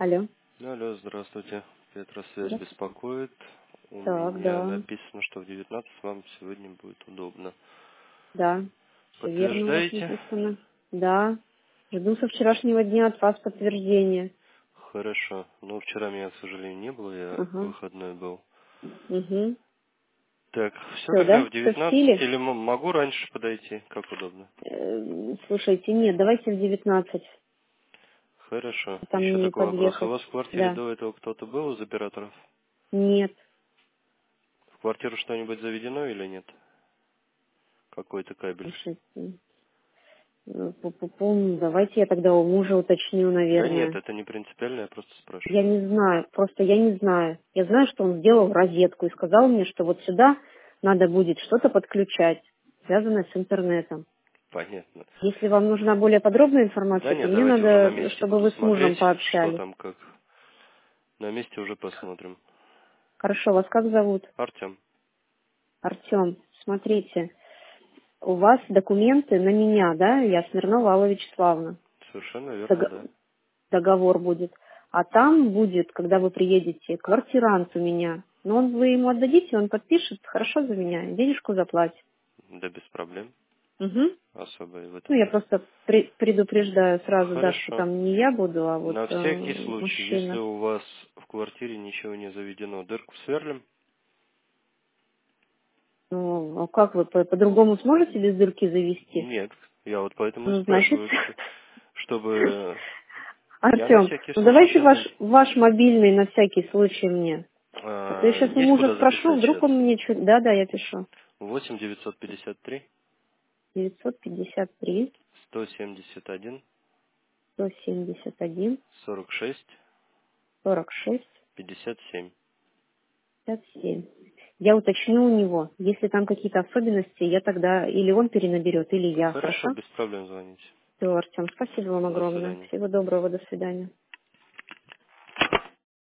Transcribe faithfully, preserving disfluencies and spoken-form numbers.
Алло. Алло, здравствуйте. Петросвязь Здравствуйте. беспокоит. У Так, меня да. написано, что в девятнадцать вам сегодня будет удобно. Да. Все верно у вас Подтверждаете? написано. Да. Жду со вчерашнего дня от вас подтверждения. Хорошо. Но вчера меня, к сожалению, не было, я Ага. выходной был. Угу. Так, все Все, тогда да? в Все в девятнадцать силе? или м- могу раньше подойти, как удобно? Э, слушайте, нет, давайте в девятнадцать. Хорошо. Там Еще не такой вопрос. У подъехать. вас в квартире Да. до этого кто-то был из операторов? Нет. В квартиру что-нибудь заведено или нет? Какой-то кабель? Слушайте. ну, пу-пу-пу, ну, Давайте я тогда у мужа уточню, Да нет, наверное. это не принципиально, я просто Я спрашиваю. не знаю, просто я не знаю. Я знаю, что он сделал розетку и сказал мне, что вот сюда надо будет что-то подключать, связанное с интернетом. Понятно. Если вам нужна более подробная Да информация, то нет, мне давайте уже на надо, месте чтобы буду вы с смотреть, мужем что пообщались. там как. На месте уже посмотрим. Хорошо, вас как зовут? Артем. Артем, смотрите, у вас документы на меня, да? Я Смирнова Алла Вячеславовна. Совершенно верно, Дог- да. Договор будет. А там будет, когда вы приедете, квартирант у меня. Но он, вы ему отдадите, он подпишет, хорошо за меня, денежку заплатит. Да без проблем. Угу. Особо и в Ну, этом я нет. просто пре- предупреждаю сразу, да, что Хорошо. там не я буду, а вот На э, всякий случай, если мужчина. у вас в квартире ничего не заведено, дырку сверлим? Ну, а как вы по- по-другому сможете без дырки завести? Нет. Я вот поэтому и Ну, значит, спрашиваю, ш- чтобы... Я на Артем, всякий ну случай давайте сейчас... ваш, ваш мобильный на всякий случай мне. А то я сейчас у Есть мужа куда спрошу, записать вдруг сейчас? он мне что... Да, да, я пишу. восемь девятьсот пятьдесят три девятьсот пятьдесят три сто семьдесят один сто семьдесят один сорок шесть сорок шесть пятьдесят семь. пятьдесят семь. Я уточню у него. Если там какие-то особенности, я тогда или он перенаберет, или я. Хорошо, Хорошо? без проблем звоните. Все, Артем, спасибо вам До огромное. свидания. Всего доброго, до свидания.